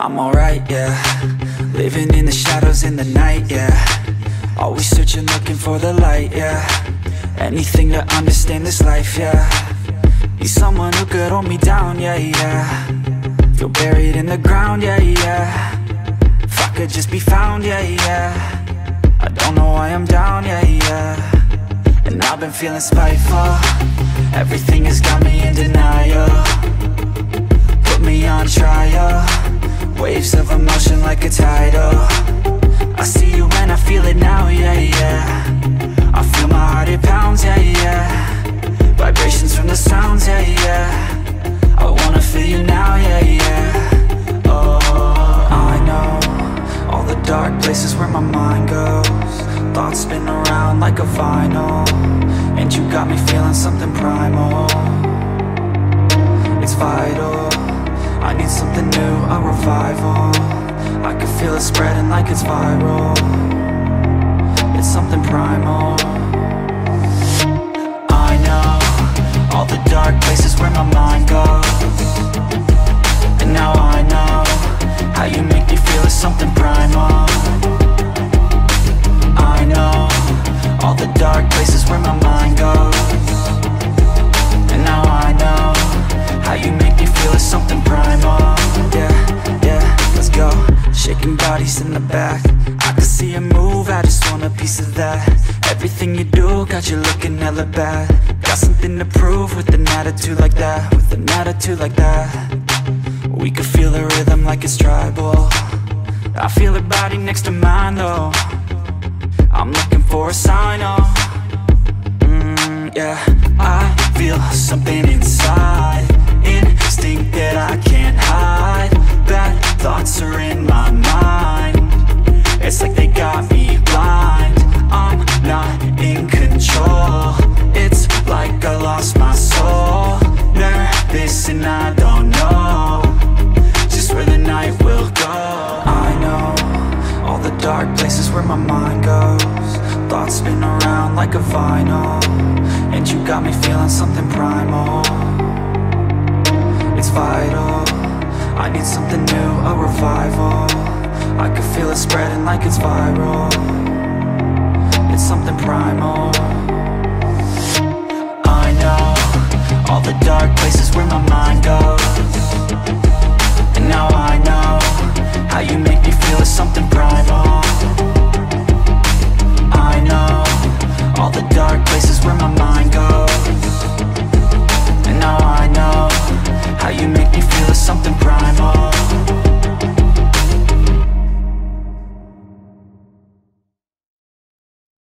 I'm alright, yeah. Living in the shadows in the night, yeah. Always searching, looking for the light, yeah. Anything to understand this life, yeah. Need someone who could hold me down, yeah, yeah. Feel buried in the ground, yeah, yeah. If I could just be found, yeah, yeah. I don't know why I'm down, yeah, yeah. And I've been feeling spiteful. Everything has got me in denial. Put me on trial. Waves of emotion like a tidal. I see you and I feel it now, yeah, yeah. I feel my heart, it pounds, yeah, yeah. Vibrations from the sounds, yeah, yeah. I wanna feel you now, yeah, yeah. Oh, I know all the dark places where my mind goes. Thoughts spin around like a vinyl. And you got me feeling something primal. It's vital, I need something new, a revival. I can feel it spreading like it's viral. It's something primal. I know all the dark places where my mind goes. And now I know how you make me feel is something primal. I know all the dark places where my mind goes. And now I know how you make me feel is something primal. Yeah, yeah, let's go. Shaking bodies in the back, I can see you move, I just want a piece of that. Everything you do got you looking hella bad. Got something to prove with an attitude like that. With an attitude like that. We could feel the rhythm like it's tribal. I feel her body next to mine though. I'm looking for a sign, oh. Yeah, I feel something inside. Instinct that I can't hide. Bad thoughts are in my mind. It's like they got me blind. I'm not in control. It's like I lost my soul. Nervous and I don't know just where the night will go. I know all the dark places where my mind goes. Thoughts spin around like a vinyl. And you got me feeling something primal. It's vital, I need something new, a revival. I can feel it spreading like it's viral. It's something primal. I know all the dark places where my mind goes. And now I know how you make me feel is something primal. I know all the dark places where my mind goes.